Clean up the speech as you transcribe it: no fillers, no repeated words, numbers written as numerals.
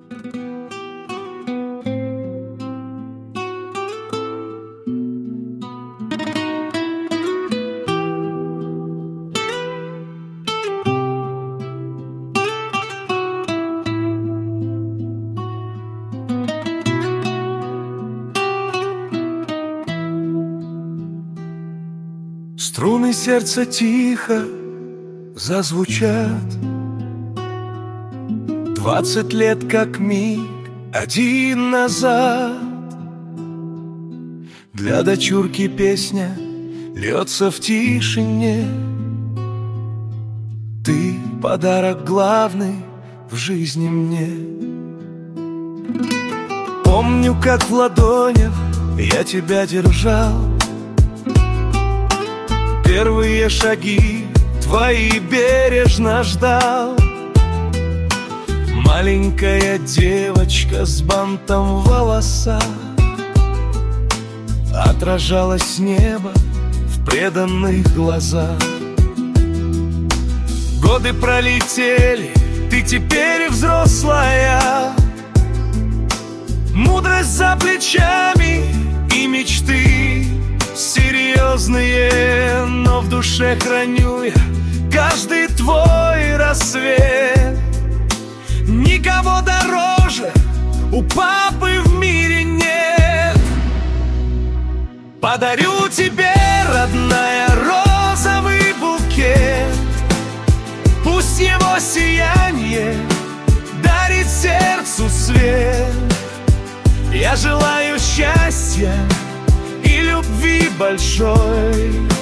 Струны сердца тихо зазвучат. 20 лет как миг один назад. Для дочурки песня льется в тишине. Ты подарок главный в жизни мне. Помню, как в ладонях я тебя держал. Первые шаги твои бережно ждал. Маленькая девочка с бантом в волосах отражалось небо в преданных глазах. Годы пролетели, ты теперь взрослая. Мудрость за плечами и мечты серьезные, но в душе храню я каждый твой рассвет. Никого дороже у папы в мире нет. Подарю тебе, родная, розовый букет. Пусть его сияние дарит сердцу свет. Я желаю счастья и любви большой.